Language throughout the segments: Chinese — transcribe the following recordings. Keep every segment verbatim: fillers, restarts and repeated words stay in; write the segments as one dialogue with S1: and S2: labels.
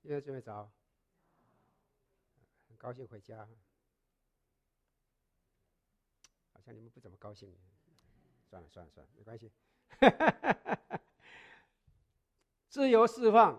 S1: 现在准备早，很高兴回家，好像你们不怎么高兴。算了算了算了，没关系。自由释放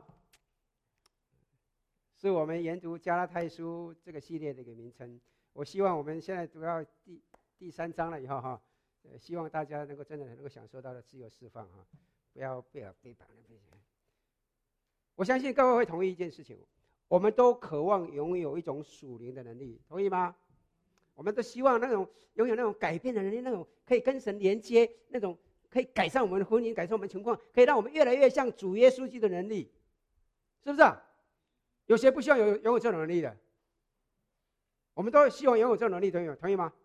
S1: 是我们研读加拉太书这个系列的一个名称。我希望我们现在读到第第三章了以后哈，呃，希望大家能够真的能够享受到的自由释放哈，不要被背绑了。我相信各位会同意一件事情，我们都渴望拥有一种属灵的能力，同意吗？我们都希望那种拥有那种改变的能力，那种可以跟神连接，那种可以改善我们的婚姻，改善我们的情况，可以让我们越来越像主耶稣基督的能力，是不是啊？有谁不希望有拥有这种能力的？我们都希望拥有这种能力，同意同意吗？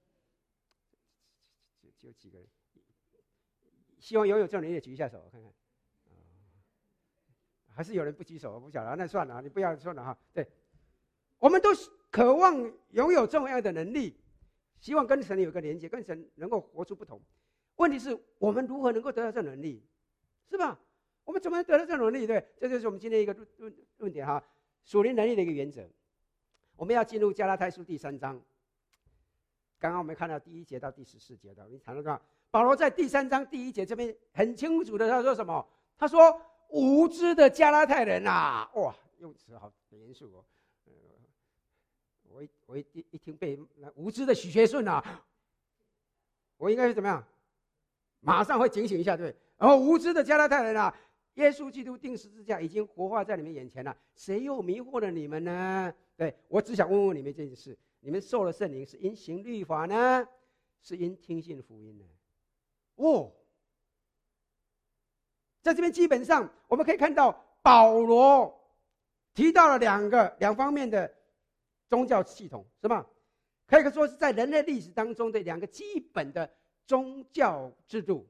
S1: 只有几个人希望拥有这种能力的举一下手，我看看。还是有人不举手，我不晓得，那算了，你不要说了哈。对，我们都渴望拥有这样的能力，希望跟神有个连接，跟神能够活出不同。问题是我们如何能够得到这种能力，是吧？我们怎么能得到这种能力？对，这就是我们今天一个论论点哈，属灵能力的一个原则。我们要进入加拉太书第三章，刚刚我们看到第一节到第十四节的，你谈到保罗在第三章第一节这边很清楚的他说什么？他说。无知的加拉太人啊，哇，用词好严肃哦。呃、我一我一一听被无知的许学顺啊，我应该是怎么样？马上会警醒一下，对。然后无知的加拉太人啊，耶稣基督钉十字架已经活化在你们眼前了，谁又迷惑了你们呢？对，我只想问问你们这件事：你们受了圣灵是因行律法呢，是因听信福音呢？哦。在这边基本上我们可以看到保罗提到了两个两方面的宗教系统，是吧？可以说是在人类历史当中的两个基本的宗教制度，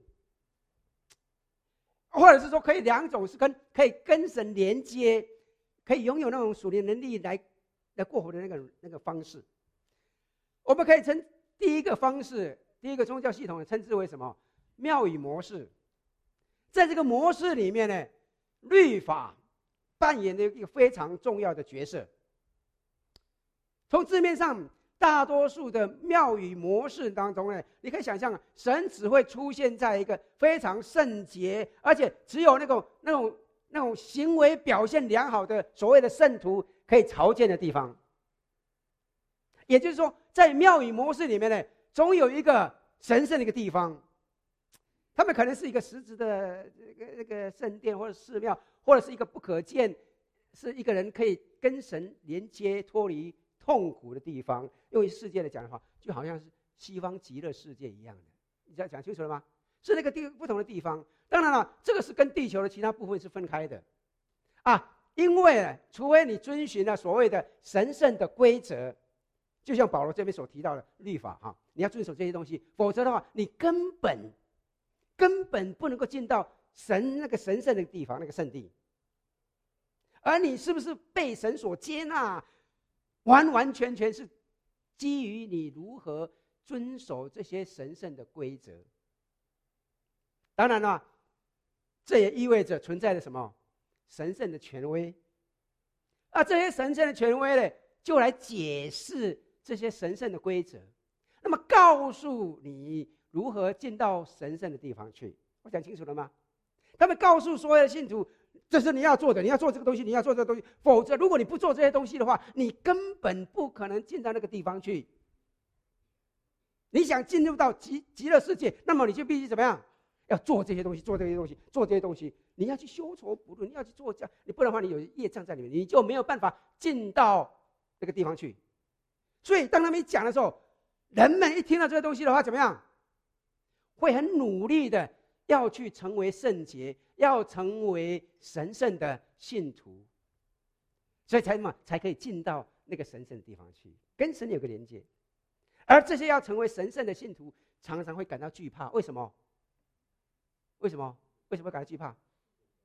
S1: 或者是说可以两种是跟可以跟神连接，可以拥有那种属灵能力来来过活的那个那个方式。我们可以称第一个方式，第一个宗教系统称之为什么？庙宇模式。在这个模式里面呢，律法扮演了一个非常重要的角色。从字面上，大多数的庙宇模式当中呢，你可以想象，神只会出现在一个非常圣洁，而且只有那种那种那种行为表现良好的所谓的圣徒可以朝见的地方。也就是说，在庙宇模式里面呢，总有一个神圣的一个地方。他们可能是一个实质的这个这个圣殿或者寺庙，或者是一个不可见，是一个人可以跟神连接、脱离痛苦的地方。用世界的讲的话，就好像是西方极乐世界一样的。你这样讲清楚了吗？是那个地不同的地方。当然了，这个是跟地球的其他部分是分开的啊，因为除非你遵循了所谓的神圣的规则，就像保罗这边所提到的律法哈，你要遵守这些东西，否则的话，你根本。根本不能够进到神那个神圣的地方，那个圣地。而你是不是被神所接纳，完完全全是基于你如何遵守这些神圣的规则。当然了，这也意味着存在着什么神圣的权威。而这些神圣的权威呢，就来解释这些神圣的规则，那么告诉你如何进到神圣的地方去。我讲清楚了吗？他们告诉所有的信徒，这是你要做的，你要做这个东西，你要做这个东西，否则如果你不做这些东西的话，你根本不可能进到那个地方去。你想进入到极极乐世界，那么你就必须怎么样？要做这些东西，做这些东西，做这些东西。你要去修愁补论，你要去做这样，你不然的话，你有业障在里面，你就没有办法进到那个地方去。所以当他们一讲的时候，人们一听到这个东西的话，怎么样？会很努力的要去成为圣洁，要成为神圣的信徒，所以才什么才可以进到那个神圣的地方去，跟神有个连接。而这些要成为神圣的信徒，常常会感到惧怕。为什么？为什么？为什么感到惧怕？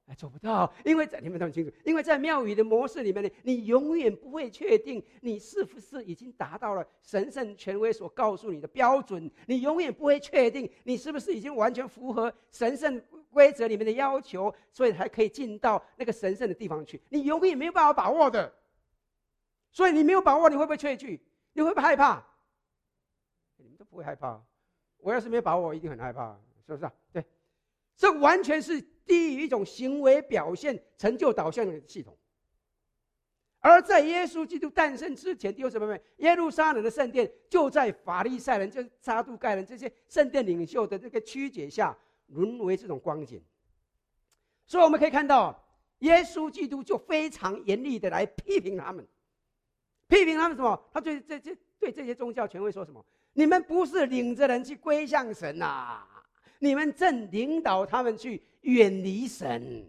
S1: 哎，做不到，因为在你们都很清楚，因为在庙宇的模式里面呢，你永远不会确定你是不是已经达到了神圣权威所告诉你的标准，你永远不会确定你是不是已经完全符合神圣规则里面的要求，所以才可以进到那个神圣的地方去，你永远没有办法把握的。所以你没有把握，你会不会怯惧？你会不会害怕？你们都不会害怕，我要是没把握，我一定很害怕，是不是啊？对，这完全是低于一种行为表现、成就导向的系统。而在耶稣基督诞生之前，弟兄姊妹们，耶路撒冷的圣殿就在法利赛人、就是撒都该人这些圣殿领袖的这个曲解下，沦为这种光景。所以我们可以看到，耶稣基督就非常严厉的来批评他们，批评他们什么？他对这这对这些宗教权威说什么？你们不是领着人去归向神呐、啊，你们正领导他们去远离神。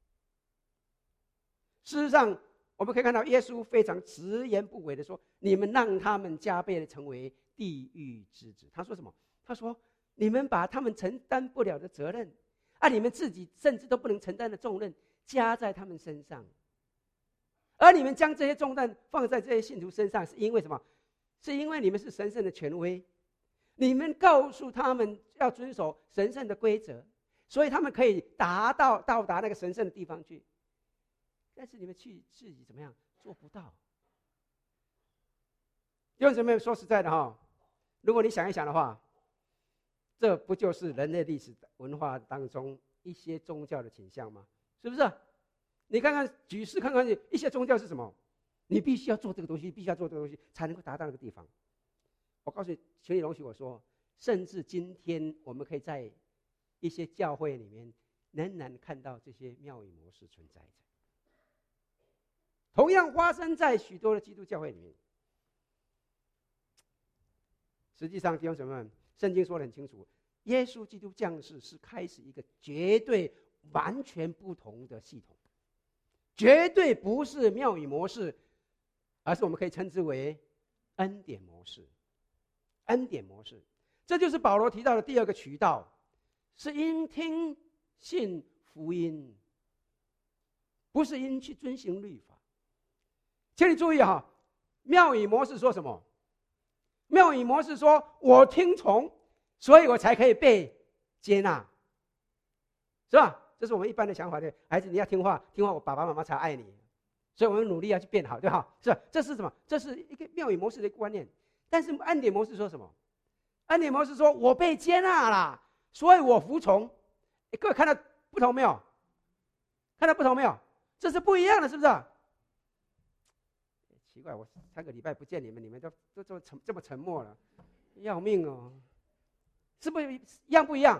S1: 事实上，我们可以看到耶稣非常直言不讳的说：“你们让他们加倍的成为地狱之子。”他说什么？他说：“你们把他们承担不了的责任，啊，你们自己甚至都不能承担的重任加在他们身上，而你们将这些重担放在这些信徒身上，是因为什么？是因为你们是神圣的权威，你们告诉他们要遵守神圣的规则，所以他们可以达到到达那个神圣的地方去。但是你们去自己怎么样做不到？弟兄姊妹，说实在的哈，如果你想一想的话，这不就是人类历史文化当中一些宗教的倾向吗？是不是？你看看举世看看一些宗教是什么？你必须要做这个东西，必须要做这个东西，才能够达到那个地方。我告诉你，请你容许我说，甚至今天我们可以在一些教会里面仍然看到这些庙宇模式存在着，同样发生在许多的基督教会里面。实际上，弟兄姊妹们，圣经说得很清楚，耶稣基督降世是开始一个绝对完全不同的系统，绝对不是庙宇模式，而是我们可以称之为恩典模式。恩典模式，这就是保罗提到的第二个渠道，是因听信福音，不是因去遵行律法。请你注意哈，庙宇模式说什么？庙宇模式说我听从，所以我才可以被接纳，是吧？这是我们一般的想法，对孩子，你要听话，听话，我爸爸妈妈才爱你，所以我们努力要去变好，对吧？是吧？这是什么？这是一个庙宇模式的观念。但是恩典模式说什么？恩典模式说我被接纳了，所以我服从。各位看到不同没有？看到不同没有？这是不一样的，是不是？奇怪，我三个礼拜不见你们，你们都都都沉这么沉默了，要命哦！是不是一样不一样？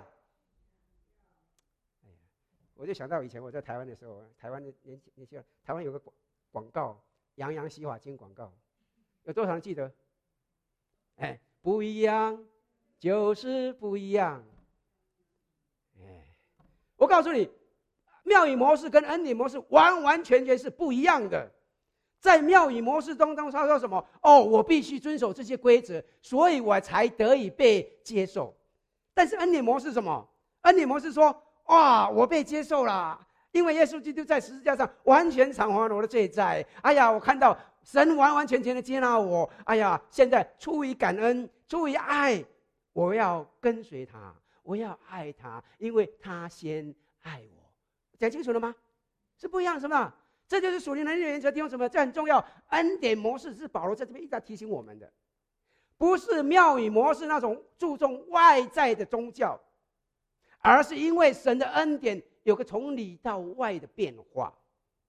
S1: 哎呀，我就想到以前我在台湾的时候，台湾的年年轻人，台湾有个广广告，洋洋洗发精广告，有多少人记得？哎，不一样，就是不一样。哎，我告诉你，庙宇模式跟恩典模式完完全全是不一样的。在庙宇模式当中，他说什么？哦，我必须遵守这些规则，所以我才得以被接受。但是恩典模式是什么？恩典模式说：哇，我被接受了，因为耶稣基督在十字架上完全偿还了我的罪债。哎呀，我看到神完完全全的接纳我。哎呀，现在出于感恩，出于爱，我要跟随他，我要爱他，因为他先爱我。讲清楚了吗？是不一样，是吧？这就是属灵能力的原则，弟兄姊妹，这很重要。恩典模式是保罗在这边一直在提醒我们的，不是庙宇模式那种注重外在的宗教，而是因为神的恩典有个从里到外的变化。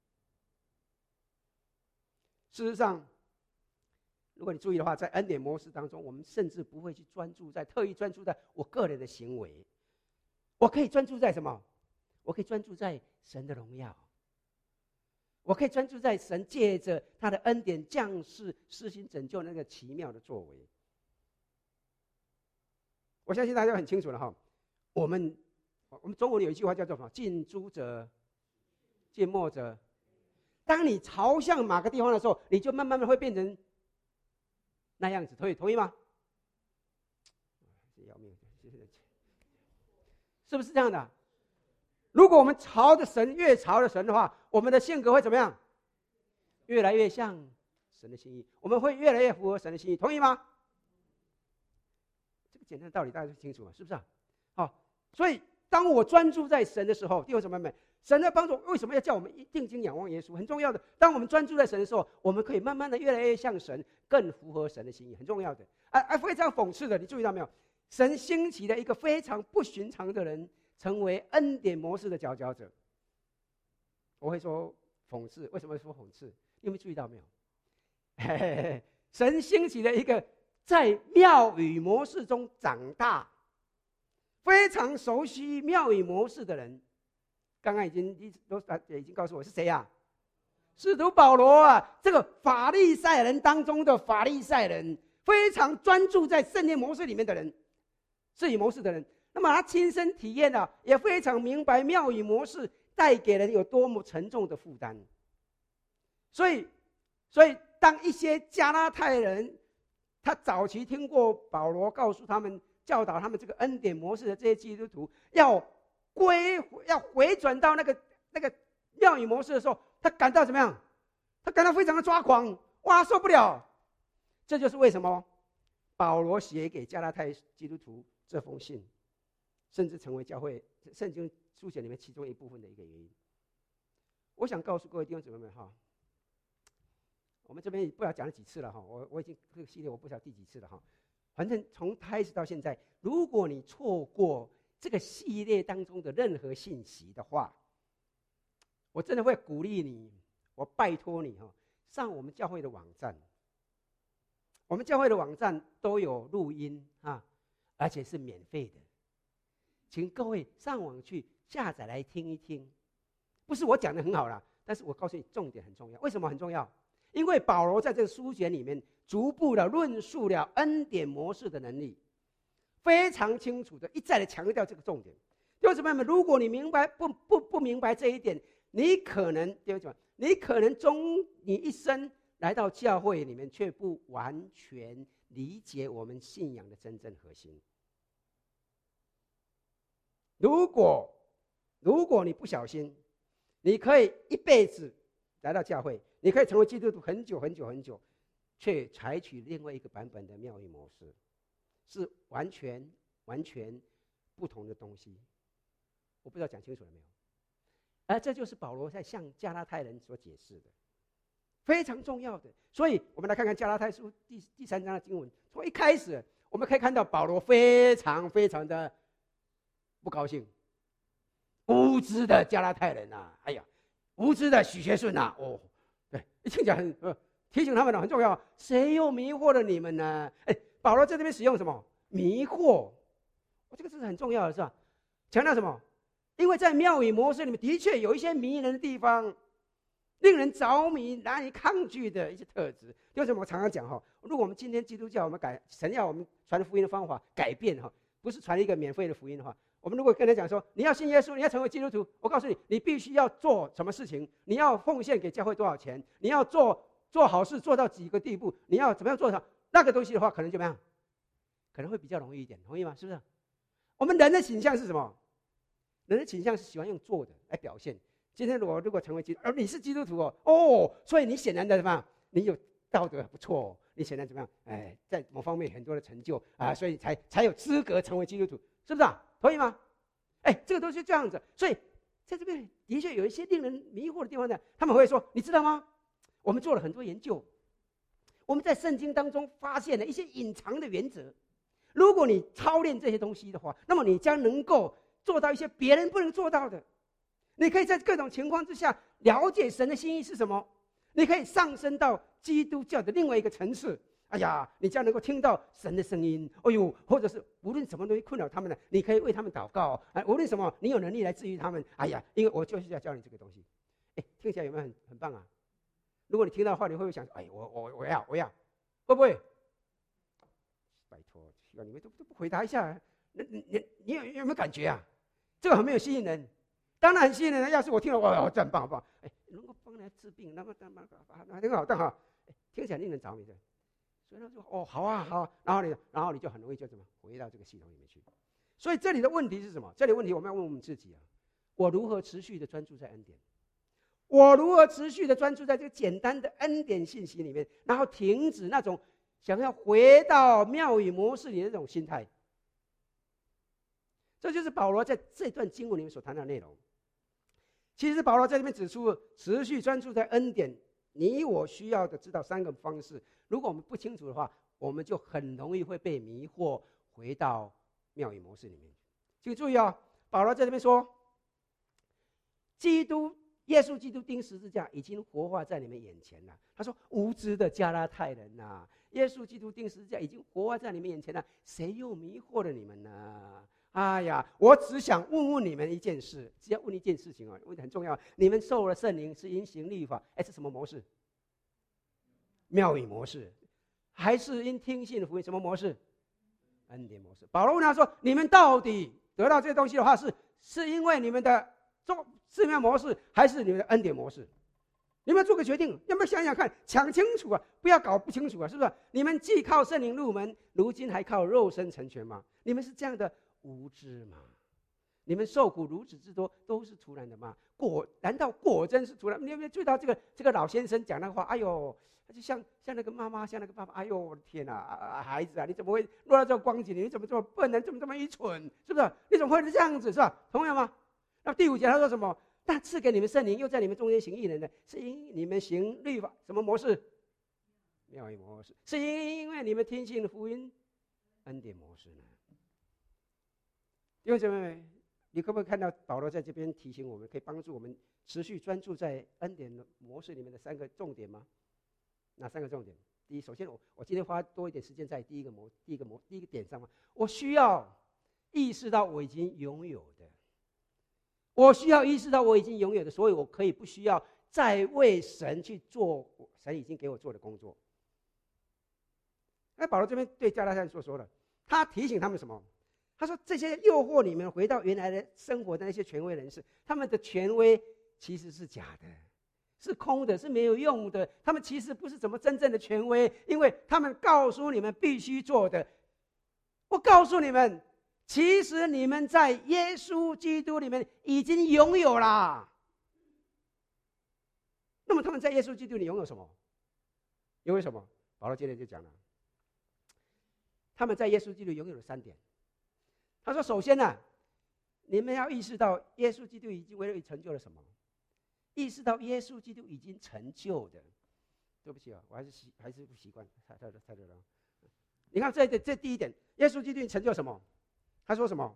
S1: 事实上，如果你注意的话，在恩典模式当中，我们甚至不会去专注在特意专注在我个人的行为，我可以专注在什么？我可以专注在神的荣耀。我可以专注在神借着他的恩典降世施行拯救那个奇妙的作为。我相信大家很清楚了哈。我们我们中文有一句话叫做什么？近朱者近墨者。当你朝向某个地方的时候，你就慢慢的会变成那样子，同意同意吗？要命，是不是这样的？ 如果我们朝着神越朝着神的话，我们的性格会怎么样？越来越像神的心意，我们会越来越符合神的心意，同意吗？这个简单的道理大家都清楚了，是不是啊？好，所以当我专注在神的时候，弟兄姊妹们，神的帮助为什么要叫我们定睛仰望耶稣？很重要的。当我们专注在神的时候，我们可以慢慢的越来越像神，更符合神的心意，很重要的。啊啊，非常讽刺的，你注意到没有？神兴起了一个非常不寻常的人，成为恩典模式的佼佼者。我会说讽刺，为什么会说讽刺？你有没有注意到没有？嘿嘿嘿，神兴起了一个在庙宇模式中长大，非常熟悉庙宇模式的人。刚刚已经都已经告诉我是谁呀、啊？使徒保罗啊，这个法利赛人当中的法利赛人，非常专注在圣殿模式里面的人，自己模式的人。那么他亲身体验了、啊，也非常明白庙宇模式带给人有多么沉重的负担。所以，所以当一些加拉太人，他早期听过保罗告诉他们、教导他们这个恩典模式的这些基督徒，要归要回转到那个那个庙宇模式的时候，他感到怎么样？他感到非常的抓狂，哇，受不了！这就是为什么保罗写给加拉太基督徒这封信，甚至成为教会圣经书写里面其中一部分的一个原因。我想告诉各位弟兄姊妹们哈。我们这边不知道讲了几次了哈，我我已经这个系列我不知道第几次了哈，反正从开始到现在，如果你错过这个系列当中的任何信息的话，我真的会鼓励你，我拜托你哈，上我们教会的网站，我们教会的网站都有录音啊，而且是免费的，请各位上网去下载来听一听。不是我讲的很好啦，但是我告诉你重点很重要。为什么很重要？因为保罗在这个书卷里面逐步的论述了恩典模式的能力，非常清楚的一再的强调这个重点。弟兄姊妹们，如果你明白不不不明白这一点，你可能弟兄姊妹，你可能终你一生来到教会里面，却不完全理解我们信仰的真正核心。如果如果你不小心，你可以一辈子来到教会，你可以成为基督徒很久很久很久，却采取另外一个版本的庙宇模式，是完全完全不同的东西。我不知道讲清楚了没有？而这就是保罗在向加拉太人所解释的，非常重要的。所以我们来看看加拉太书 第, 第三章的经文。从一开始我们可以看到保罗非常非常的不高兴，无知的加拉太人啊，哎呀，无知的许学顺啊，哦，对，一听讲很、呃、提醒他们很重要，谁又迷惑了你们呢？哎，保罗在这边使用什么迷惑？这个是很重要的，是吧？强调什么？因为在庙宇模式里面，的确有一些迷人的地方，令人着迷、难以抗拒的一些特质。就是我常常讲哈，如果我们今天基督教，我们改神要我们传福音的方法改变哈，不是传一个免费的福音的话，我们如果跟他讲说，你要信耶稣，你要成为基督徒，我告诉你，你必须要做什么事情，你要奉献给教会多少钱，你要做做好事做到几个地步，你要怎么样做到那个东西的话，可能怎么样？可能会比较容易一点，同意吗？是不是？我们人的倾向是什么？人的倾向是喜欢用做的来表现。今天我如果成为基督，而你是基督徒哦，哦，所以你显然的什么？你有道德不错哦，你显然怎么样？哎，在某方面很多的成就啊，所以才才有资格成为基督徒，是不是啊？同意吗？哎，这个都是这样子。所以在这边的确有一些令人迷惑的地方呢。他们会说，你知道吗？我们做了很多研究，我们在圣经当中发现了一些隐藏的原则。如果你操练这些东西的话，那么你将能够做到一些别人不能做到的。你可以在各种情况之下了解神的心意是什么，你可以上升到基督教的另外一个层次。哎呀，你将能够听到神的声音，哎呦，或者是无论什么东西困扰他们呢，你可以为他们祷告。哎，无论什么，你有能力来治愈他们。哎呀，因为我就是要教你这个东西。哎，听起来有没有很很棒啊？如果你听到的话，你会不会想，哎，我我我要我要，会不会？拜托，你们都都不回答一下，你你你你有有没有感觉啊？这个很没有吸引人。当然很吸引人。要是我听了，哇，这很棒，好不好？哎，能够帮人治病，那么那么那很好，但好，听起来令人着迷的。所以他说，哦，好啊，好啊，然后你，然后你就很容易就怎么回到这个系统里面去。所以这里的问题是什么？这里的问题我们要问我们自己啊， 我如何持续的专注在恩典？我如何持续的专注在这个简单的恩典信息里面，然后停止那种想要回到庙宇模式里的那种心态？这就是保罗在这段经文里面所谈的内容。其实保罗在这边指出，持续专注在恩典，你我需要的知道三个方式。如果我们不清楚的话，我们就很容易会被迷惑，回到庙宇模式里面。请注意啊、哦，保罗在这边说，基督耶稣基督钉十字架已经活化在你们眼前了。他说：“无知的加拉太人呐、啊，耶稣基督钉十字架已经活化在你们眼前了，谁又迷惑了你们呢？”哎呀，我只想问问你们一件事，只要问一件事情哦，问得很重要。你们受了圣灵是因行律法，哎，是什么模式？庙宇模式，还是因听信福音？什么模式？恩典模式。保罗问他说：“你们到底得到这些东西的话，是是因为你们的做寺庙模式，还是你们的恩典模式？你们做个决定，要不要想想看，讲清楚啊，不要搞不清楚啊，是不是？你们既靠圣灵入门，如今还靠肉身成全吗？你们是这样的无知吗？你们受苦如此之多，都是突然的吗？果难道果真是突然？你有没有注意到这个这个老先生讲那话？哎呦，就像像那个妈妈，像那个爸爸。哎呦，我的天哪、啊，孩子啊，你怎么会落到这个光景里？你怎么这么笨呢？怎么这么愚蠢？是不是？你怎么会这样子？是吧？同样吗？那第五节他说什么？但赐给你们圣灵，又在你们中间行异人的，是因你们行律法什么模式？庙宇模式，是因为你们听信福音恩典模式呢？弟兄姐妹，你可不可以看到保罗在这边提醒我们，可以帮助我们持续专注在恩典模式里面的三个重点吗？哪三个重点？第一，首先我我今天花多一点时间在第一个模、第一个模、第一个点上嘛。我需要意识到我已经拥有的，我需要意识到我已经拥有的，所以我可以不需要再为神去做神已经给我做的工作。那保罗这边对加拉太人所说的，他提醒他们什么？他说：“这些诱惑你们回到原来的生活的那些权威人士，他们的权威其实是假的，是空的，是没有用的。他们其实不是怎么真正的权威，因为他们告诉你们必须做的。我告诉你们，其实你们在耶稣基督里面已经拥有了。那么他们在耶稣基督里拥有什么？拥有什么？保罗接着就讲了，他们在耶稣基督拥有了三点。他说：首先呢、啊，你们要意识到耶稣基督已经为了成就了什么？意识到耶稣基督已经成就的。对不起啊，我还是习还是不习惯，太太太热了。你看这这第一点，耶稣基督成就什么？他说什么？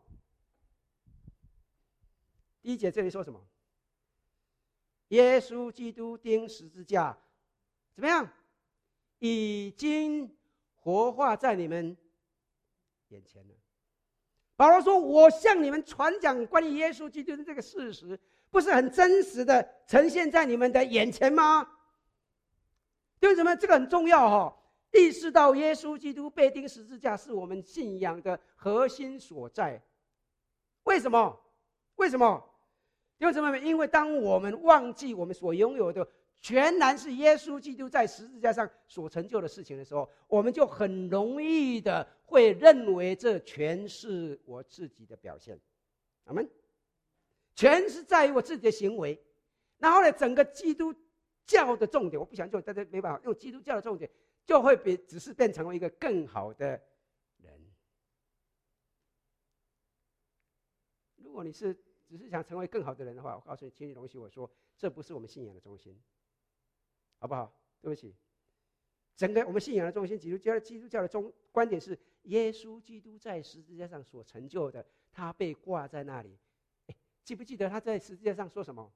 S1: 第一节这里说什么？耶稣基督钉十字架，怎么样？已经活化在你们眼前了。保罗说：“我向你们传讲关于耶稣基督的这个事实，不是很真实的呈现在你们的眼前吗？”弟兄姊妹，这个很重要哈、哦！意识到耶稣基督被钉十字架是我们信仰的核心所在。为什么？为什么？弟兄姊妹，因为当我们忘记我们所拥有的全然是耶稣基督在十字架上所成就的事情的时候，我们就很容易的会认为这全是我自己的表现。阿们。全是在于我自己的行为。然后呢，整个基督教的重点，我不想用，大家没办法用基督教的重点，就会比只是变成为一个更好的人。如果你是只是想成为更好的人的话，我告诉你，请你容许我说，这不是我们信仰的中心，好不好？对不起，整个我们信仰的中心，基督教基督教的中观点是耶稣基督在十字架上所成就的，他被挂在那里。记不记得他在十字架上说什么？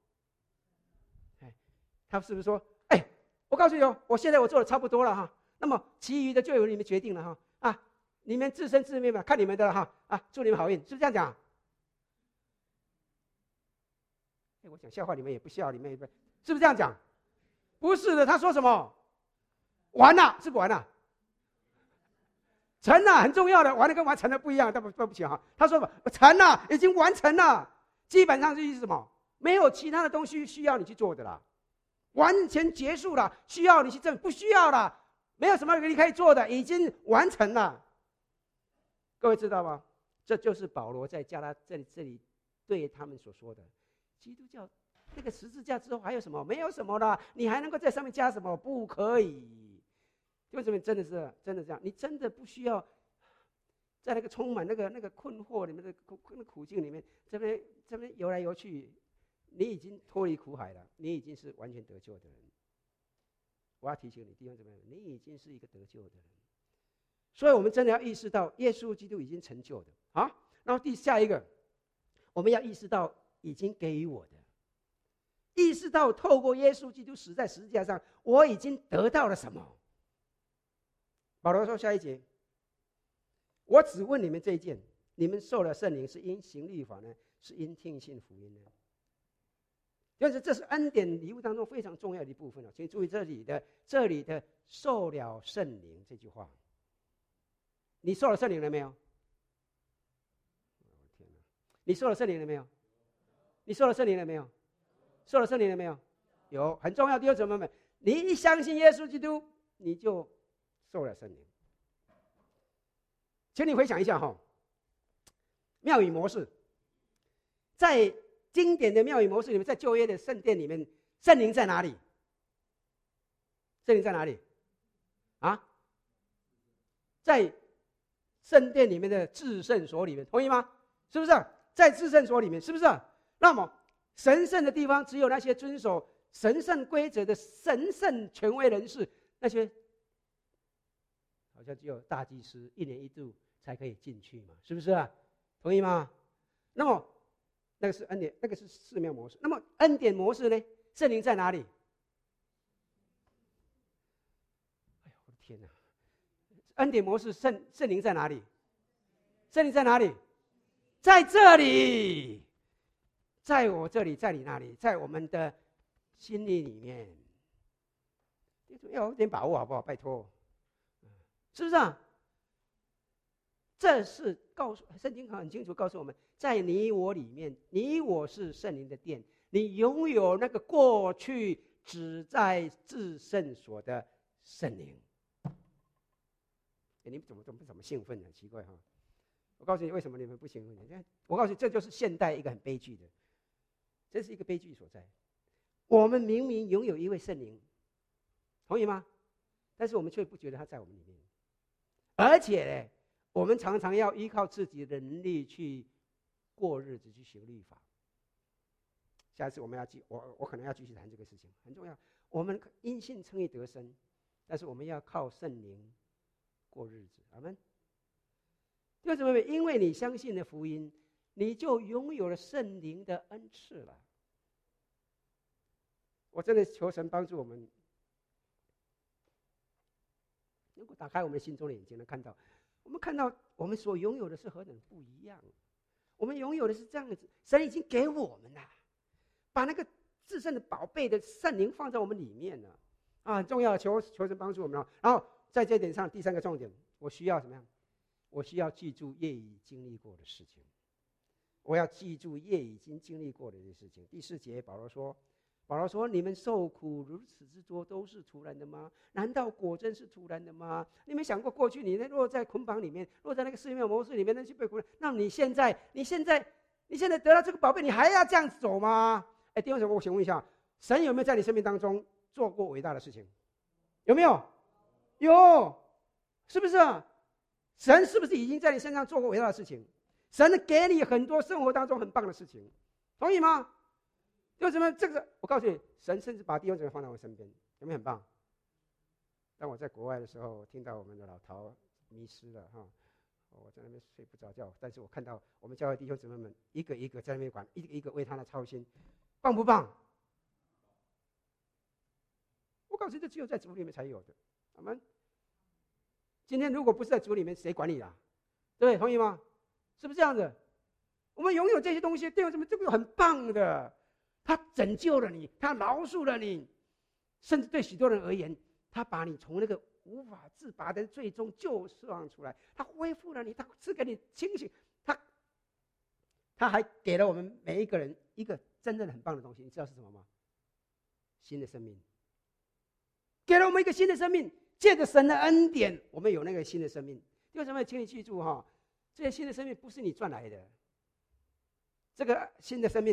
S1: 他是不是说：“哎，我告诉你哦，我现在我做的差不多了哈，那么其余的就由你们决定了哈啊，你们自生自灭嘛，看你们的哈啊，祝你们好运，是不是这样讲？”哎，我讲笑话你们也不笑，你们也不，是不是这样讲？不是的，他说什么？完了，是不完了？成了，很重要的，完了跟完成了不一样，对不对不起哈。他说成了，已经完成了，基本上是意思什么？没有其他的东西需要你去做的啦。完全结束了，需要你去证，不需要了，没有什么你可以做的，已经完成了。各位知道吗？这就是保罗在加拉这里这里对他们所说的： 基督教那个十字架之后还有什么？没有什么了，你还能够在上面加什么？不可以。为什么真的是真的这样？你真的不需要在那个充满那个那个困惑里面的苦那苦境里面，这边这边游来游去，你已经脱离苦海了，你已经是完全得救的人。我要提醒你，弟兄姊妹，你已经是一个得救的人。所以我们真的要意识到，耶稣基督已经成就的啊。然后第下一个，我们要意识到已经给予我的，意识到透过耶稣基督死在十字架上，我已经得到了什么。保罗说下一节，我只问你们这一件：你们受了圣灵是因行律法呢，是因听信福音呢？就是这是恩典礼物当中非常重要的一部分了。请注意这里的这里的受了圣灵这句话，你受了圣灵了没有？天哪，你受了圣灵了没有？你受了圣灵了没有？受了圣灵了没有？有，很重要。弟兄姊妹们，你一相信耶稣基督，你就受了圣灵。请你回想一下哈，庙宇模式，在经典的庙宇模式里面，在旧约的圣殿里面，圣灵在哪里？圣灵在哪里？啊，在圣殿里面的至圣所里面，同意吗？是不是？在至圣所里面，是不是？那么神圣的地方，只有那些遵守神圣规则的神圣权威人士，那些好像只有大祭司一年一度才可以进去嘛，是不是啊？同意吗？那么那个是恩典，那个是寺庙模式。那么恩典模式呢？圣灵在哪里？哎呦，我的天哪！恩典模式圣圣灵在哪里？圣灵在哪里？在这里，在我这里，在你那里，在我们的心里里面，要有点把握好不好？拜托，是不是啊？这是告诉圣经很清楚告诉我们，在你我里面，你我是圣灵的殿，你拥有那个过去只在至圣所的圣灵。你们怎么怎么怎么兴奋呢？奇怪哈！我告诉你为什么你们不兴奋？我告诉你，这就是现代一个很悲剧的，这是一个悲剧所在。我们明明拥有一位圣灵，同意吗？但是我们却不觉得他在我们里面，而且呢，我们常常要依靠自己的能力去过日子，去行律法。下一次我们要继我我可能要继续谈这个事情，很重要。我们因信称义得生，但是我们要靠圣灵过日子。阿们。弟兄姊妹，因为你相信了福音，你就拥有了圣灵的恩赐了。我真的求神帮助我们，能够打开我们心中的眼睛，能看到，我们看到我们所拥有的是何等不一样。我们拥有的是这样子，神已经给我们了，把那个至圣的宝贝的圣灵放在我们里面了啊，很重要，求求神帮助我们。然后在这点上，第三个重点，我需要怎么样？我需要记住业已经历过的事情，我要记住业已经经历过的事情。第四节，保罗说。保罗说：“你们受苦如此之多，都是突然的吗？难道果真是突然的吗？你们想过，过去你落在捆绑里面，落在那个寺庙模式里面，那些被苦，那你现在，你现在，你现在得到这个宝贝，你还要这样子走吗？”哎，弟兄姊妹，我想问一下，神有没有在你生命当中做过伟大的事情？有没有？有，是不是啊？神是不是已经在你身上做过伟大的事情？神给你很多生活当中很棒的事情，同意吗？弟兄姊妹，这个我告诉你，神甚至把弟兄姊妹放在我身边，有没有很棒？当我在国外的时候，听到我们的老陶迷失了哈，我在那边睡不着觉，但是我看到我们教会弟兄姊妹们一个一个在那边管，一个一个为他的操心，棒不棒？我告诉你，这只有在主里面才有的。阿们。今天如果不是在主里面，谁管你啊？对不对？同意吗？是不是这样子？我们拥有这些东西，弟兄姊妹，这个很棒的。他拯救了你，他饶恕了你，甚至对许多人而言，他把你从那个无法自拔的最终救赎出来，他恢复了你，他赐给你清醒，他他还给了我们每一个人一个真正很棒的东西，你知道是什么吗？新的生命，给了我们一个新的生命，借着神的恩典，我们有那个新的生命。为什么？请你记住哈，这些新的生命不是你赚来的，这个新的生命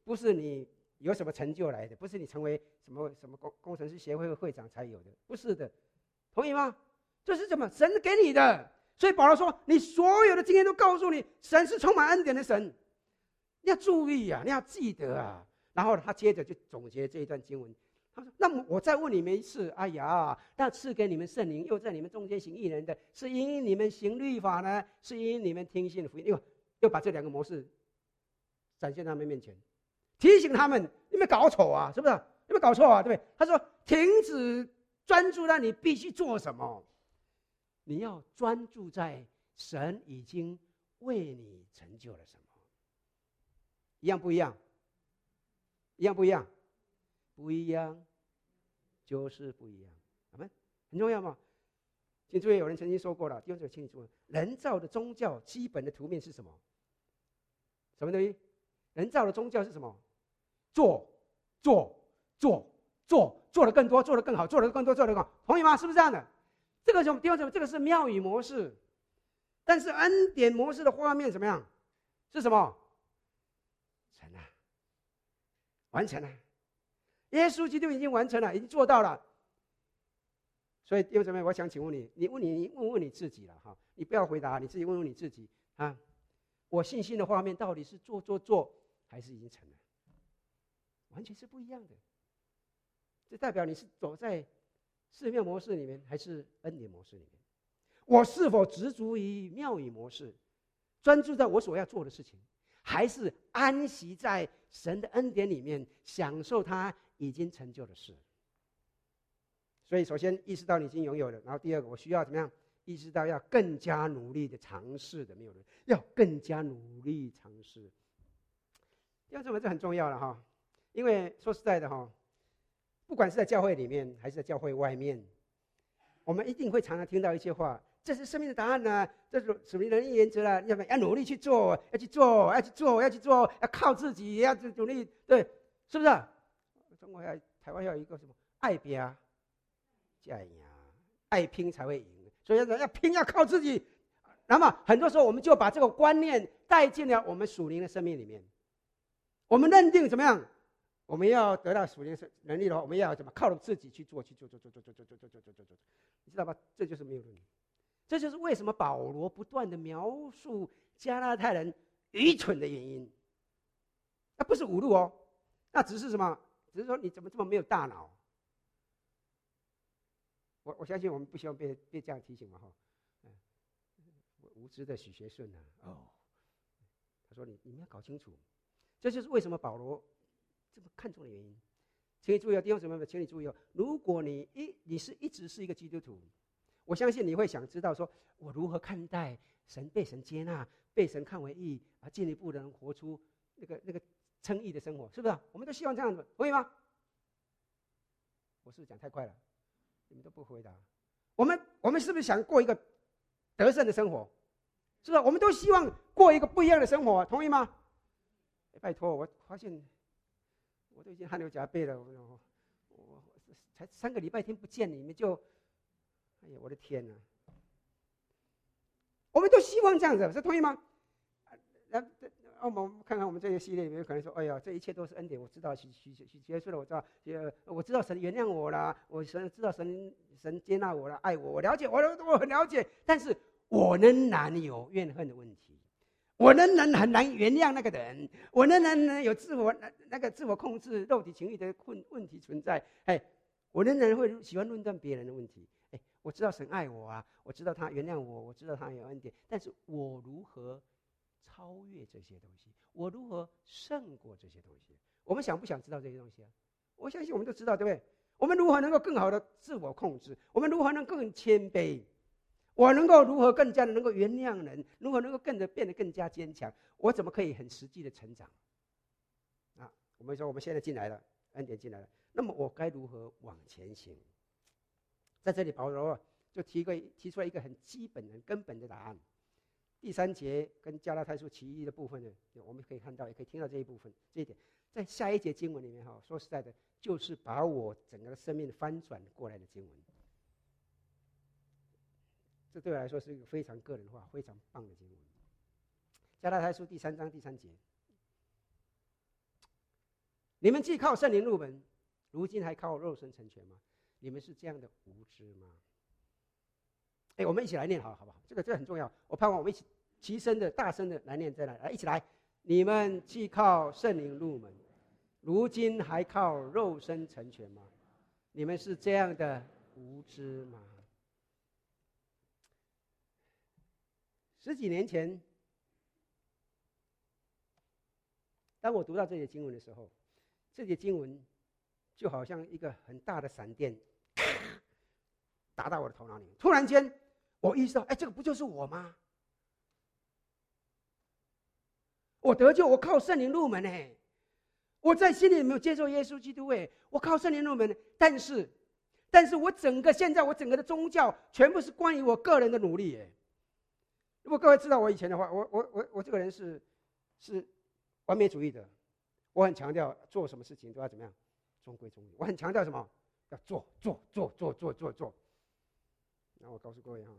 S1: 不是你有什么成就来的，不是你成为什么什么工工程师协会会长才有的，不是的，同意吗？这是什么？神给你的。所以保罗说，你所有的经验都告诉你，神是充满恩典的神，你要注意啊，你要记得啊。然后他接着就总结这一段经文，他说：那么我再问你们一次，哎呀，那赐给你们圣灵又在你们中间行异人的，是因你们行律法呢，是因你们听信福音？又又把这两个模式展现在他们面前，提醒他们，你们搞错啊，是不是？你们搞错啊，对不对？他说：停止专注在你必须做什么，你要专注在神已经为你成就了什么。一样不一样？一样不一样？不一样，就是不一样。阿们，很重要吗？请注意，有人曾经说过了，弟兄姊妹，请你注意，人造的宗教基本的图面是什么？什么东西？人造的宗教是什么？做，做，做，做，做得更多，做得更好，做得更多，做得更好，同意吗？是不是这样的？这个什么？弟兄姊妹，这个是庙宇模式，但是恩典模式的画面怎么样？是什么？成了，完成了。耶稣基督已经完成了，已经做到了。所以弟兄姊妹，我想请问你，你问你，你问问你自己了哈，你不要回答，你自己问问你自己啊。我信心的画面到底是做做做，还是已经成了？完全是不一样的。这代表你是走在寺庙模式里面，还是恩典模式里面？我是否执着于庙宇模式，专注在我所要做的事情，还是安息在神的恩典里面，享受他已经成就的事？所以，首先意识到你已经拥有了，然后第二个，我需要怎么样？意识到要更加努力的尝试的，没有人要更加努力尝试。弟兄姊妹，这很重要了哈，因为说实在的哈，不管是在教会里面还是在教会外面，我们一定会常常听到一些话：这是生命的答案呢、啊，这是属灵的原则了，要不要努力去做，要去做，要去做，要去做，要靠自己，要努力，对，是不是？中国要台湾要有一个什么爱拼才会赢，爱拼才会赢，所以要拼，要靠自己。那么很多时候我们就把这个观念带进了我们属灵的生命里面。我们认定怎么样？我们要得到属灵的能力的话，我们要怎么靠着自己去做，去做，做做做做做做做做做做做，你知道吧？这就是没有论。这就是为什么保罗不断的描述加拉太人愚蠢的原因。那不是侮辱哦，那只是什么？只是说你怎么这么没有大脑？我我相信我们不希望被被这样提醒嘛哈。嗯，无知的许学顺啊，哦，他说你你们要搞清楚，这就是为什么保罗这么看重的原因。请你注意哦，弟兄姊妹们，请你注意哦，如果你一你是一直是一个基督徒，我相信你会想知道说，我如何看待神被神接纳，被神看为义啊，进一步的能活出那个那个称义的生活，是不是？我们都希望这样子，同意吗？我是不是讲太快了？你们都不回答。我们我们是不是想过一个得胜的生活？是不是？我们都希望过一个不一样的生活，同意吗？哎、拜托，我发现我都已经汗流浃背了，我我才三个礼拜天不见你们就，哎呀，我的天哪！我们都希望这样子，是同意吗？那、啊、我们看看我们这个系列里面，可能说，哎呀，这一切都是恩典，我知道，许许许结束了，我知道，呃，我知道神原谅我了，我神知道神神接纳我了，爱我，我了解，我我很了解，但是我仍然有怨恨的问题，我仍然很难原谅那个人，我仍然有自我那那个自我控制、肉体情欲的困问题存在，哎，我仍然会喜欢论断别人的问题，哎，我知道神爱我啊，我知道他原谅我，我知道他有恩典，但是我如何超越这些东西？我如何胜过这些东西？我们想不想知道这些东西啊？我相信我们都知道，对不对？我们如何能够更好的自我控制？我们如何能更谦卑？我能够如何更加的能够原谅人？如何能够更的变得更加坚强？我怎么可以很实际的成长？啊，我们说我们现在进来了，恩典进来了，那么我该如何往前行？在这里，保罗就提个提出来一个很基本、很根本的答案。第三节跟加拉太书其余的部分呢，我们可以看到，也可以听到这一部分这一点，在下一节经文里面哈，说实在的，就是把我整个生命翻转过来的经文。这对我来说是一个非常个人化、非常棒的经文。加拉太书第三章第三节， 你们既靠圣灵入门，如今还靠肉身成全吗？你们是这样的无知吗？哎，我们一起来念好好不好？这个这个很重要。我盼望我们一起齐声的、大声的来念，再来来一起来。你们既靠圣灵入门，如今还靠肉身成全吗？你们是这样的无知吗？十几年前，当我读到这些经文的时候，这些经文就好像一个很大的闪电，打到我的头脑里。突然间，我意识到，哎，这个不就是我吗？我得救，我靠圣灵入门哎，我在心里没有接受耶稣基督哎，我靠圣灵入门，但是，但是我整个现在我整个的宗教全部是关于我个人的努力哎。如果各位知道我以前的话，我我我我这个人是是完美主义的，我很强调做什么事情都要怎么样，中规中矩。我很强调什么？要做做做做做做做。那我告诉各位哈，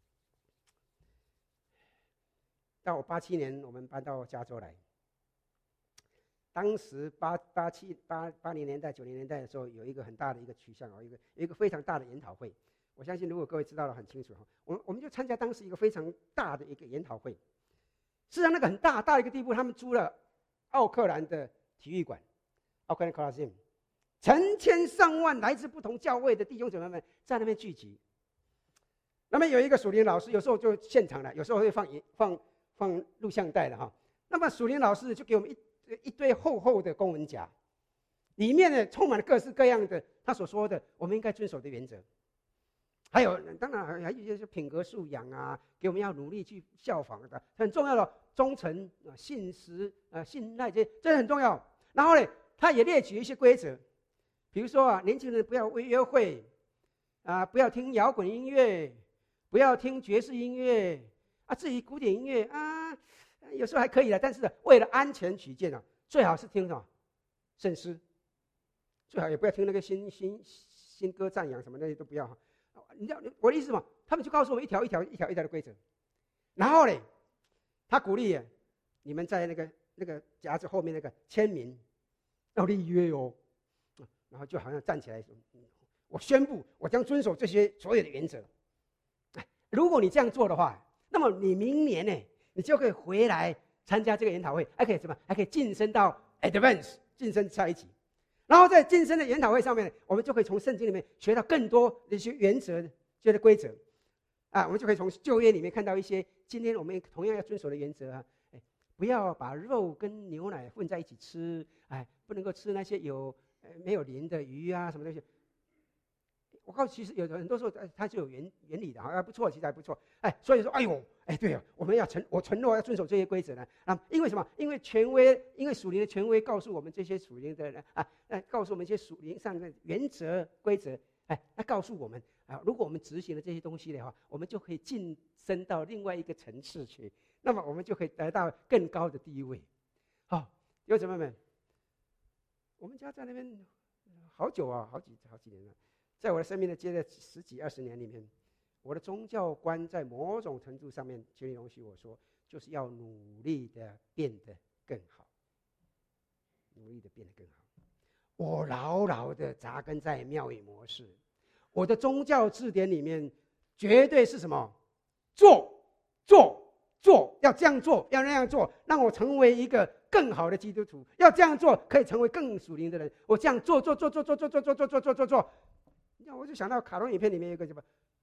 S1: 到我八七年我们搬到加州来，当时八八七八八零年代九零年代的时候，有一个很大的一个趋向哦，一个有一个非常大的研讨会。我相信，如果各位知道的很清楚哈，我我们就参加当时一个非常大的一个研讨会。事实上，那个很大大的一个地步，他们租了奥克兰的体育馆，奥克兰 Coliseum， 成千上万来自不同教会的弟兄姊妹们在那边聚集。那么有一个属灵老师，有时候就现场了，有时候会放放放录像带的哈。那么属灵老师就给我们一一堆厚厚的公文夹，里面呢充满了各式各样的他所说的我们应该遵守的原则。还有，当然还有一些品格素养啊，给我们要努力去效仿的，很重要的忠诚啊、信实啊、信赖这些，这很重要。然后呢，他也列举一些规则，比如说啊，年轻人不要约会啊，不要听摇滚音乐，不要听爵士音乐啊，至于古典音乐啊，有时候还可以的，但是为了安全起见啊，最好是听什么圣诗，最好也不要听那个新新新歌赞扬什么那些都不要。你知道我的意思吗？他们就告诉我们一条一条一条一条的规则，然后呢，他鼓励你们在那个那个夹子后面那个签名要立约哦，然后就好像站起来说：“我宣布，我将遵守这些所有的原则。”如果你这样做的话，那么你明年呢，你就可以回来参加这个研讨会，还可以什么？还可以晋升到 advance， 晋升下一级。然后在晋升的研讨会上面，我们就可以从圣经里面学到更多的一些原则、这些规则，啊，我们就可以从旧约里面看到一些今天我们同样要遵守的原则啊，哎，不要把肉跟牛奶混在一起吃，哎，不能够吃那些有呃没有鳞的鱼啊什么东西。我告诉其实有很多时候它是有原原理的，还不错，其实还不错，哎，所以说，哎呦，哎，对哦，我们要承我承诺要遵守这些规则呢，啊，因为什么？因为权威，因为属灵的权威告诉我们这些属灵的人啊，哎，告诉我们一些属灵上的原则规则，哎，那告诉我们啊，如果我们执行了这些东西的话，我们就可以晋升到另外一个层次去，那么我们就可以得到更高的地位。好，弟兄姊妹们，我们家在那边好久啊，好几好几年了。在我的生命的接着十几二十年里面，我的宗教观在某种程度上面，请你容许我说，就是要努力的变得更好，努力的变得更好。我牢牢的扎根在庙宇模式，我的宗教字典里面绝对是什么？做做做，要这样做，要那样做，让我成为一个更好的基督徒。要这样做，可以成为更属灵的人。我这样做做做做做做做做做做做做做。我就想到卡通影片里面有一个什么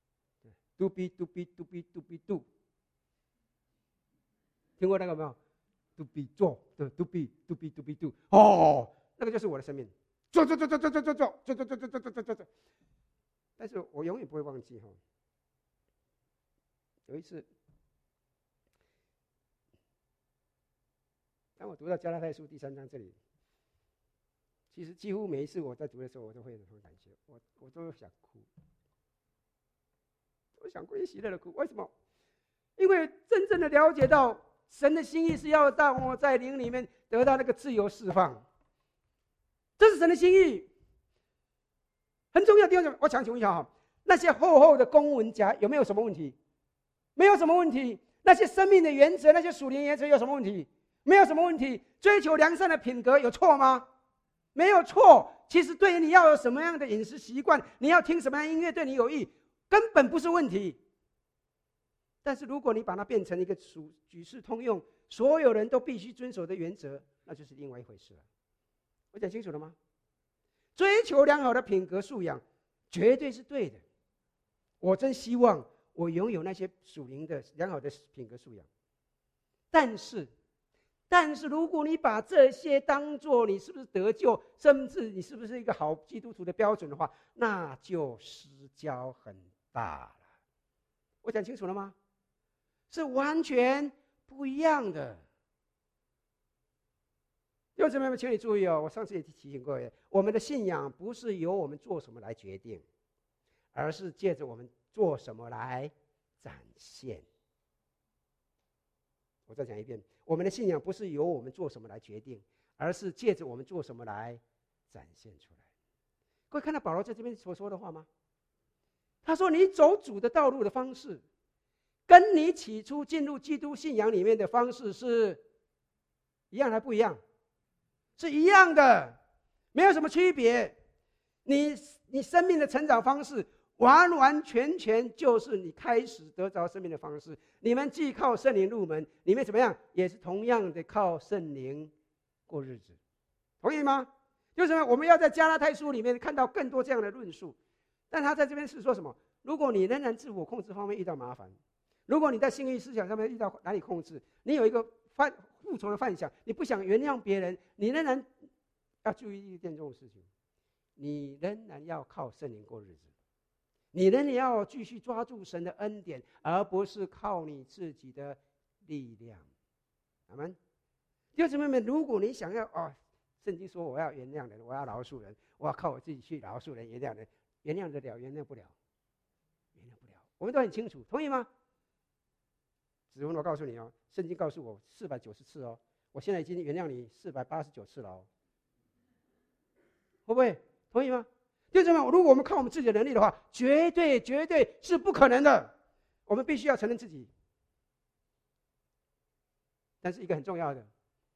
S1: ，do be do be do be do be do， 听过那个没有 ？do be 做，对 ，do be do be do be do， 哦，那个就是我的生命，做做做做做做做做做做做做做做做做。但是我永远不会忘记哈，有一次，当我读到加拉太书第三章这里。其实几乎每一次我在读的时候，我都会很感谢，我我都想哭，我想归喜乐的哭。为什么？因为真正的了解到神的心意是要让我在灵里面得到那个自由释放，这是神的心意，很重要的地方。我想请问一下哈，那些厚厚的公文夹有没有什么问题？没有什么问题。那些生命的原则，那些属灵原则有什么问题？没有什么问题。追求良善的品格有错吗？ 没有错。其实对于你要有什么样的饮食习惯，你要听什么样的音乐对你有益，根本不是问题。但是如果你把它变成一个举世通用，所有人都必须遵守的原则，那就是另外一回事了。我讲清楚了吗？追求良好的品格素养，绝对是对的。我真希望我拥有那些属灵的良好的品格素养。但是，但是如果你把这些当作你是不是得救，甚至你是不是一个好基督徒的标准的话，那就失焦很大了。我讲清楚了吗？是完全不一样的。弟兄姊妹们，请你注意哦，我上次也提醒各位，我们的信仰不是由我们做什么来决定，而是借着我们做什么来展现。我再讲一遍，我们的信仰不是由我们做什么来决定，而是借着我们做什么来展现出来。各位看到保罗在这边所说的话吗？他说：“你走主的道路的方式，跟你起初进入基督信仰里面的方式是一样还不一样？是一样的，没有什么区别。你你生命的成长方式，完完全全就是你开始得着生命的方式。你们既靠圣灵入门，你们怎么样，也是同样的靠圣灵过日子，同意吗？就是什么？我们要在加拉太书里面看到更多这样的论述。但他在这边是说什么？如果你仍然自我控制方面遇到麻烦，如果你在性欲思想上面遇到难以控制，你有一个犯复仇的幻想，你不想原谅别人，你仍然要注意一件这种事情，你仍然要靠圣灵过日子，你仍然要继续抓住神的恩典，而不是靠你自己的力量。阿们。弟兄姊妹们，如果你想要哦，圣经说我要原谅人，我要饶恕人，我要靠我自己去饶恕人、原谅人，原谅得了，原谅不了，原谅不了，我们都很清楚，同意吗？子文，我告诉你哦，圣经告诉我四百九十次哦，我现在已经原谅你四百八十九次了哦，会不会？同意吗？弟兄姊妹，如果我们靠我们自己的能力的话，绝对绝对是不可能的。我们必须要承认自己。但是一个很重要的，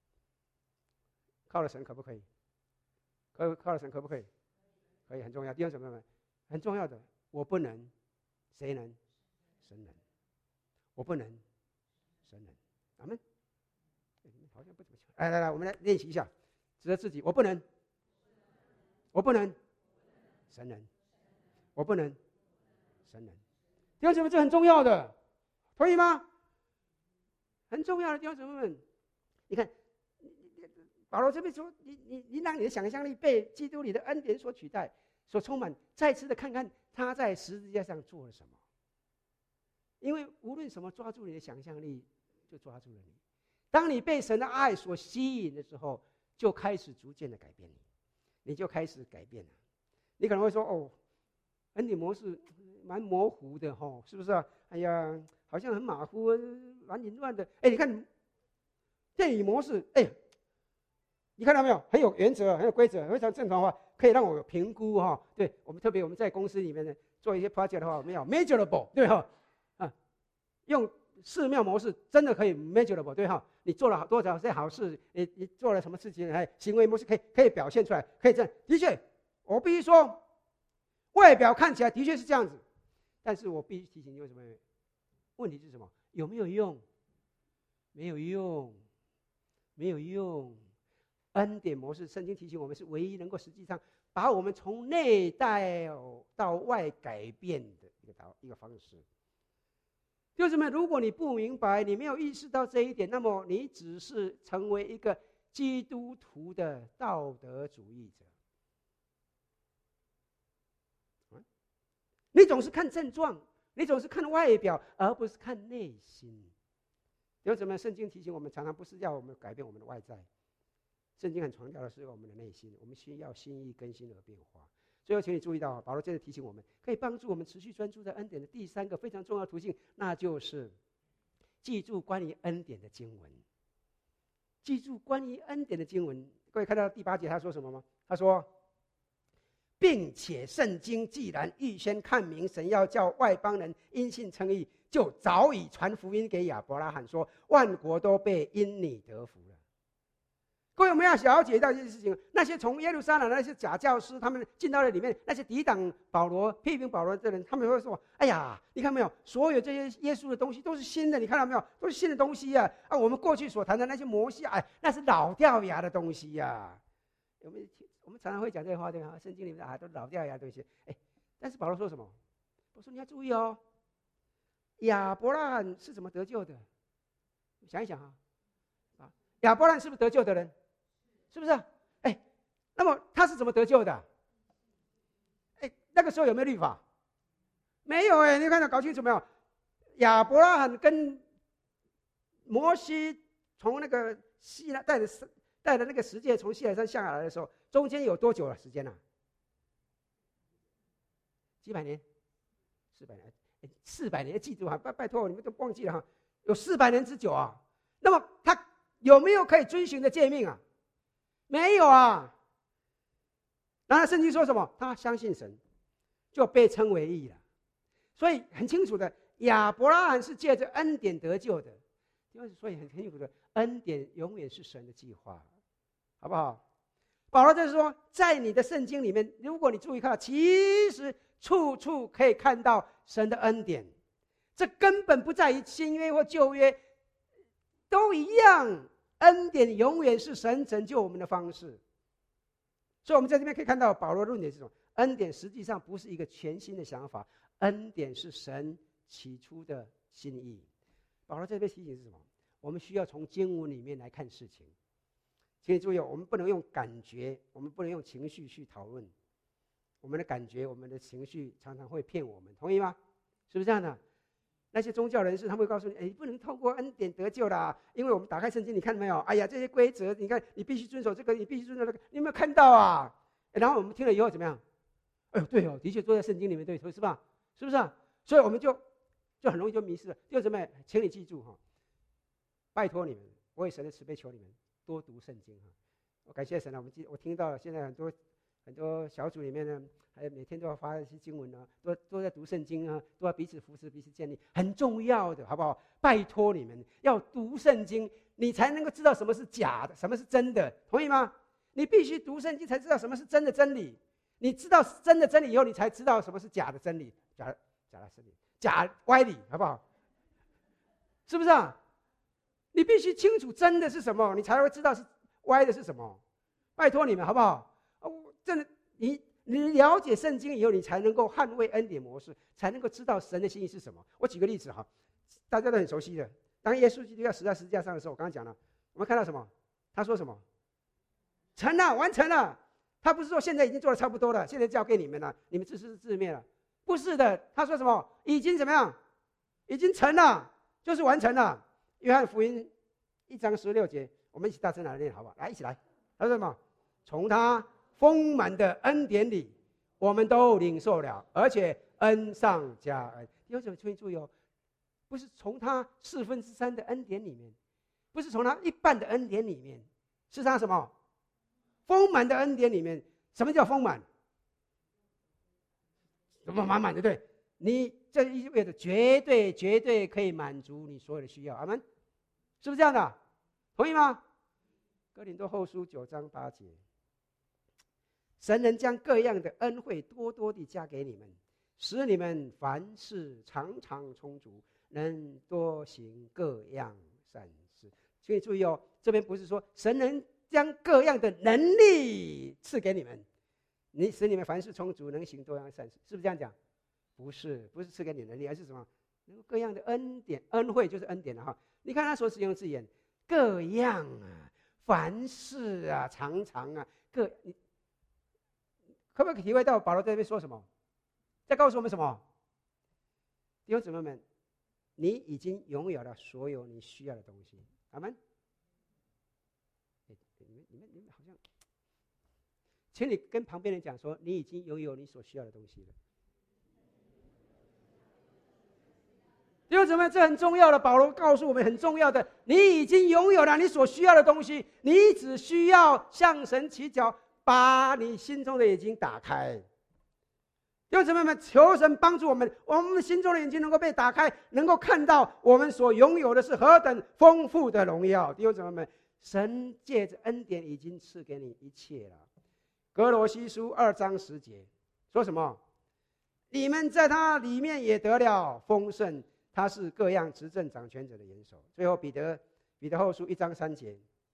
S1: 靠了神可不可以？可靠了神可不可以？可以，很重要。弟兄姊妹们，很重要的，我不能，谁能？神能。我不能，神能。阿们。好像不怎么强。来来来，我们来练习一下，指着自己，我不能，我不能，神能。我不能，神能。弟兄姊妹，这很重要的，同意吗？很重要的，弟兄姊妹们，你看，保罗这边说，你你你让你的想象力被基督里的恩典所取代，所充满，再次的看看他在十字架上做了什么。因为无论什么抓住你的想象力，就抓住了你。当你被神的爱所吸引的时候，就开始逐渐的改变你，你就开始改变了。你可能会说，哦，恩典模式蛮模糊的吼，是不是啊？哎呀，好像很马虎，蛮凌乱的。哎，你看电影模式，哎，你看到没有？很有原则，很有规则，非常正常化，可以让我有评估哈。对我们特别我们在公司里面呢做一些 project 的话，我们要 measurable， 对哈。用寺庙模式真的可以 measurable， 对哈？你做了多少件好事，你你做了什么事情，还行为模式可以可以表现出来，可以这样。的确，我必须说，外表看起来的确是这样子，但是我必须提醒你，为什么？问题是什么？有没有用？没有用，没有用。恩典模式，圣经提醒我们是唯一能够实际上把我们从内在到外改变的一个一个方式。弟兄姊妹，如果你不明白，你没有意识到这一点，那么你只是成为一个基督徒的道德主义者。你总是看症状，你总是看外表，而不是看内心。弟兄姊妹，圣经提醒我们，常常不是要我们改变我们的外在，圣经很强调的是我们的内心，我们需要心意更新而变化。最后，请你注意到，保罗接着提醒我们，可以帮助我们持续专注在恩典的第三个非常重要的途径，那就是记住关于恩典的经文。记住关于恩典的经文，各位看到第八节他说什么吗？他说，并且圣经既然预先看明神要叫外邦人因信称义，就早已传福音给亚伯拉罕说，万国都被因你得福了。 各位，我们要了解到一件事情：那些从耶路撒冷的那些假教师，他们进到了里面，那些抵挡保罗、批评保罗的人，他们会说：“哎呀，你看没有？所有这些耶稣的东西都是新的，你看到没有？都是新的东西呀！啊，我们过去所谈的那些摩西，哎，那是老掉牙的东西呀。”我们我们常常会讲这话，对吧？圣经里面啊，都是老掉牙的东西。哎，但是保罗说什么？我说你要注意哦，亚伯拉罕是怎么得救的？想一想啊，啊，亚伯拉罕是不是得救的人？是不是？哎，那么他是怎么得救的？哎，那个时候有没有律法？没有哎，你看到搞清楚没有？亚伯拉罕跟摩西从那个西南带着带着那个十诫从西奈山下来的时候，中间有多久的时间呢、啊？几百年？四百年？四百年？记住哈，拜拜托你们都忘记了哈，有四百年之久啊。那么他有没有可以遵循的诫命啊？没有啊。然后圣经说什么？他相信神，就被称为义了。所以很清楚的，亚伯拉罕是借着恩典得救的。所以很清楚的，恩典永远是神的计划，好不好？保罗就是说，在你的圣经里面，如果你注意看，其实处处可以看到神的恩典。这根本不在于新约或旧约，都一样。恩典永远是神拯救我们的方式。所以我们在这边可以看到保罗论点是什么？恩典实际上不是一个全新的想法，恩典是神起初的心意。保罗这边提醒是什么？我们需要从经文里面来看事情。请你注意，我们不能用感觉，我们不能用情绪去讨论。我们的感觉、我们的情绪常常会骗我们，同意吗？是不是这样的？那些宗教人士他们会告诉你：“哎，不能透过恩典得救啦，因为我们打开圣经，你看到没有？哎呀，这些规则，你看你必须遵守这个，你必须遵守那个，你有没有看到啊？”然后我们听了以后怎么样？哎呦，对哦，的确都在圣经里面，对，是吧？是不是啊？所以我们就就很容易就迷失了。弟兄姊妹，请你记住哈，拜托你们，我以神的慈悲求你们多读圣经哈。我感谢神啊，我们记我听到了，现在很多很多小组里面呢，还有每天都要发一些经文啊，都都在读圣经啊，都要彼此扶持、彼此建立，很重要的，好不好？拜托你们要读圣经，你才能够知道什么是假的，什么是真的，同意吗？你必须读圣经才知道什么是真的真理。你知道真的真理以后，你才知道什么是假的真理、假的假的真理、假歪理，好不好？是不是啊？你必须清楚真的是什么，你才会知道是歪的是什么。拜托你们，好不好？哦，真的，你你了解圣经以后，你才能够捍卫恩典模式，才能够知道神的心意是什么。我举个例子哈，大家都很熟悉的。当耶稣基督要死在十字架上的时候，我刚刚讲了，我们看到什么？他说什么？成了，完成了。他不是说现在已经做的差不多了，现在交给你们了，你们自私自灭了。不是的，他说什么？已经怎么样？已经成了，就是完成了。约翰福音一章十六节，我们一起大声来念，好不好？来，一起来。他说什么？从他丰满的恩典里，我们都领受了，而且恩上加恩。有什么注意哦？不是从他四分之三的恩典里面，不是从他一半的恩典里面，是他什么？丰满的恩典里面。什么叫丰满？什么满满的？对，你这意味着绝对绝对可以满足你所有的需要。阿们，是不是这样的？同意吗？哥林多后书九章八节，神能将各样的恩惠多多地加给你们，使你们凡事常常充足，能多行各样善事。请你注意哦，这边不是说神能将各样的能力赐给你们，你使你们凡事充足，能行多样善事，是不是这样讲？不是，不是赐给你能力，而是什么？各样的恩典，恩惠就是恩典了哈。你看他所使用的字眼，各样啊，凡事啊，常常啊，各你可不可以体会到保罗在这边说什么？在告诉我们什么？弟兄姊妹们，你已经拥有了所有你需要的东西。阿们。你们、你们、你们好像，请你跟旁边人讲说，你已经拥有你所需要的东西了。弟兄姊妹，这很重要的。保罗告诉我们很重要的，你已经拥有了你所需要的东西，你只需要向神祈求，把你心中的眼睛打开。弟兄姊妹们，求神帮助我们，我们心中的眼睛能够被打开，能够看到我们所拥有的是何等丰富的荣耀。弟兄姊妹们， 神借着恩典已经赐给你一切了。哥罗西书二章十节说什么？你们在他里面也得了丰盛，他是各样执政掌权者的元首。最后彼得彼得后书一章三节，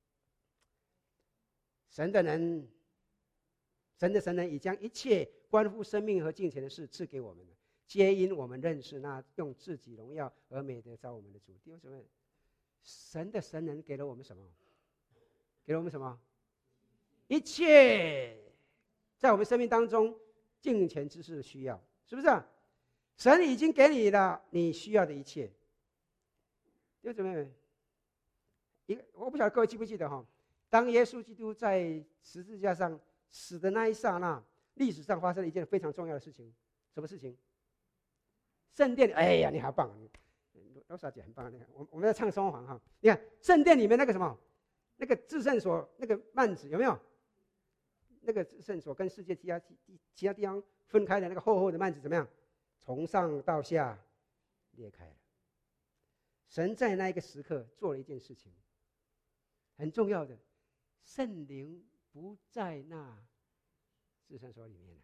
S1: 神的人，神的神人已将一切关乎生命和金钱的事赐给我们了，皆因我们认识那用自己荣耀而美德召我们的主。弟兄姊妹，神的神人给了我们什么？给了我们什么？一切在我们生命当中金钱之事的需要，是不是啊？神已经给你了你需要的一切。弟兄姊妹，一个我不晓得各位记不记得哈？当耶稣基督在十字架上死的那一刹那，历史上发生了一件非常重要的事情。什么事情？圣殿，哎呀，你好棒！罗莎姐很棒。我我们在唱双簧哈，你看圣殿里面那个什么，那个至圣所那个幔子有没有？那个至圣所跟世界其他其他地方分开的那个厚厚的幔子怎么样？从上到下裂开了。神在那一个时刻做了一件事情，很重要的，圣灵不在那至圣所里面了。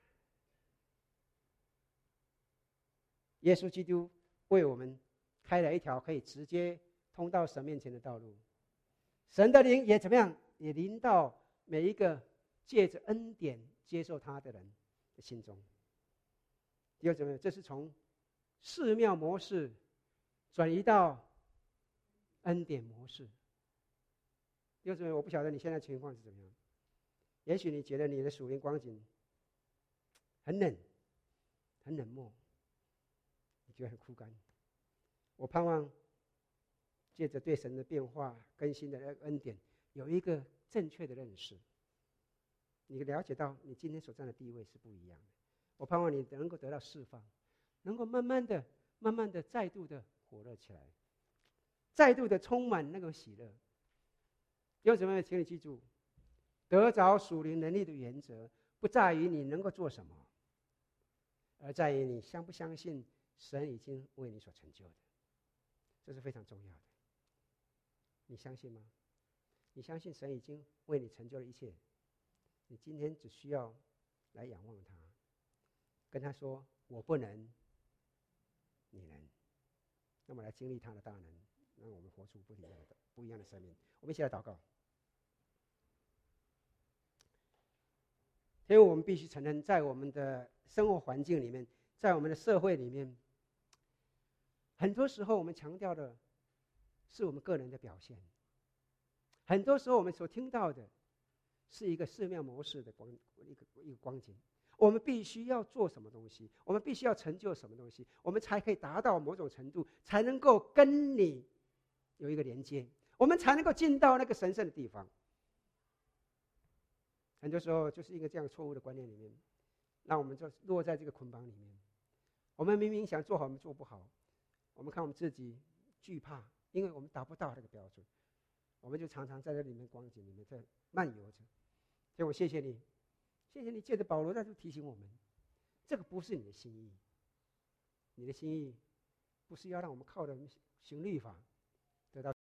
S1: 耶稣基督为我们开了一条可以直接通到神面前的道路。神的灵也怎么样？也临到每一个借着恩典接受他的人的心中。弟兄姊妹，这是从寺庙模式转移到恩典模式。弟兄姊妹，我不晓得你现在情况是怎么样。也许你觉得你的属灵光景很冷，很冷漠，你觉得很枯干。我盼望借着对神的变化更新的恩典，有一个正确的认识，你了解到你今天所站的地位是不一样的。我盼望你能够得到释放，能够慢慢的、慢慢的再度的火热起来，再度的充满那个喜乐。弟兄姊妹，请你记住，得着属灵能力的原则，不在于你能够做什么，而在于你相不相信神已经为你所成就的。这是非常重要的。你相信吗？你相信神已经为你成就了一切，你今天只需要来仰望他，跟他说我不能，你能。那么来经历他的大能，让我们活出不一样的不一样的生命。我们一起来祷告。因为我们必须承认，在我们的生活环境里面，在我们的社会里面，很多时候我们强调的是我们个人的表现，很多时候我们所听到的是一个寺庙模式的光一个一个光景。我们必须要做什么东西，我们必须要成就什么东西，我们才可以达到某种程度，才能够跟你有一个连接，我们才能够进到那个神圣的地方。很多时候就是一个这样错误的观念里面，让我们就落在这个捆绑里面。我们明明想做好，我们做不好，我们看我们自己惧怕，因为我们达不到那个标准，我们就常常在这里面光景里面在漫游着。所以我谢谢你，谢谢你借着保罗在这提醒我们，这个不是你的心意，你的心意不是要让我们靠着行律法